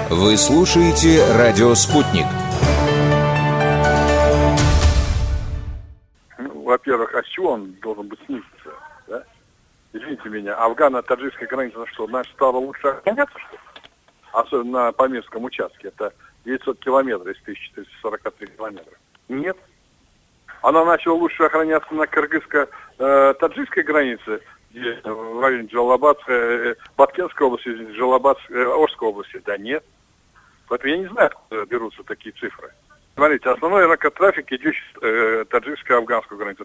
Вы слушаете «Радио Спутник». Во-первых, а с чего он должен быть снизиться? Да? Извините меня, афгано-таджикская граница что, значит, стала лучше охраняться, что ли? Особенно на Памирском участке. Это 900 километров из 1443 километра. Нет. Она начала лучше охраняться на кыргызско-таджикской границе, где в районе Баткенской области, Ошской области. Да нет. Поэтому я не знаю, откуда берутся такие цифры. Смотрите, основной наркотрафик идет через таджикско-афганскую границу.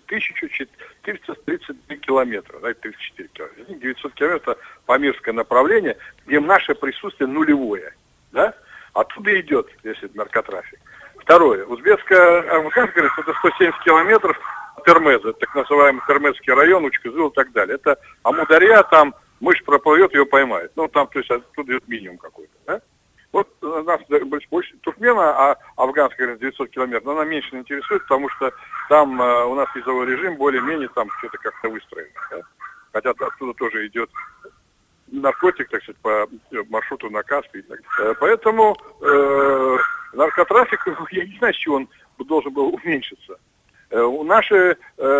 1433 километра, да, 34 километра. 900 километров это Памирское направление, где наше присутствие нулевое. Да? Оттуда идет, если это наркотрафик. Второе. Узбекско-афганская граница это 170 километров Термеза, так называемый Термезский район, Учкызыл и так далее. Это Амударья, там мышь проплывет, ее поймает. Ну, там, то есть, оттуда идет минимум какой-то, да? Вот нас больше Туркмена, а афганская граница 900 километров, но она меньше интересует, потому что там у нас визовой режим более-менее там что-то как-то выстроено. Да? Хотя оттуда тоже идет наркотик, так сказать, по маршруту на Каспий. И так далее. Поэтому наркотрафик, я не знаю, с чего он должен был уменьшиться. Наша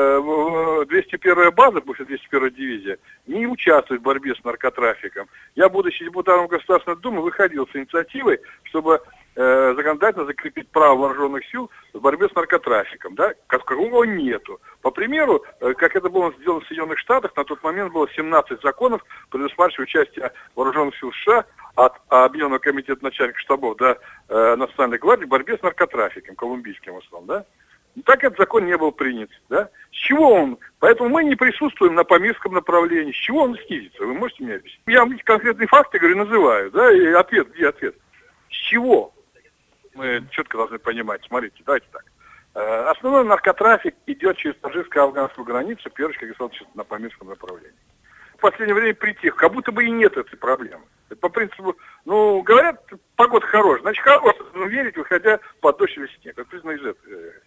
201-я база, бывшая 201-я дивизия, не участвует в борьбе с наркотрафиком. Я, будучи депутатом Государственной Думы, выходил с инициативой, чтобы законодательно закрепить право вооруженных сил в борьбе с наркотрафиком, да, какого нету. По примеру, как это было сделано в Соединенных Штатах, на тот момент было 17 законов, предусматривающих участие вооруженных сил США от Объединенного комитета начальников штабов до Национальной гвардии в борьбе с наркотрафиком, колумбийским в основном, да. Так этот закон не был принят, да? С чего он? Поэтому мы не присутствуем на Памирском направлении. С чего он снизится? Вы можете мне объяснить? Я вам конкретные факты, говорю, называю, да, и ответ, где ответ? С чего? Мы четко должны понимать, смотрите, давайте так. Основной наркотрафик идет через таджикско-афганскую границу, в первую очередь, на Памирском направлении. В последнее время притих, как будто бы и нет этой проблемы. Это по принципу, ну, говорят, погода хорошая, значит, хорошая, но верить, выходя под дождь или снег. Это признак из этого.